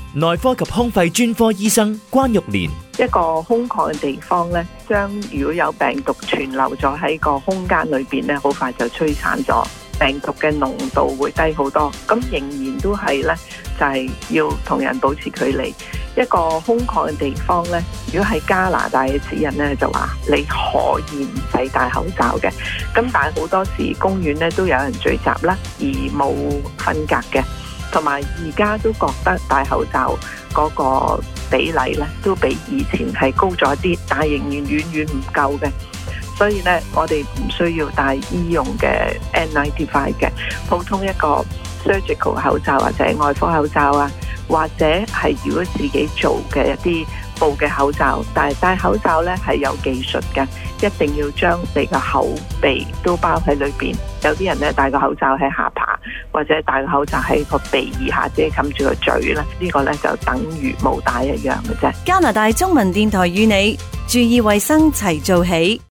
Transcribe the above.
內科及胸肺專科醫生關玉蓮。 一個空曠嘅地方咧，將如果有病毒存留咗喺個空間裏邊咧，好快就吹散咗，病毒嘅濃度會低好多。咁仍然都係咧，就係要同人保持距離。一個空曠嘅地方咧，如果係加拿大嘅指引咧，就話你可以唔使戴口罩嘅。咁但係好多時公園咧都有人聚集啦，而冇分隔嘅。同埋而家都覺得戴口罩嗰個比例咧，都比以前係高咗啲，但係仍然遠遠唔夠嘅。所以咧，我哋唔需要戴醫用嘅 N95 嘅，普通一個 surgical 口罩或者外科口罩啊，或者係如果自己做嘅一啲布嘅口罩，但係戴口罩咧係有技術嘅，一定要將你個口鼻都包喺裏邊。有啲人咧戴個口罩喺下巴，或者戴個口罩喺個鼻以下，即係冚住個嘴啦。呢個咧就等於冇戴一樣嘅啫。 加拿大中文電台與你注意衛生齊做起。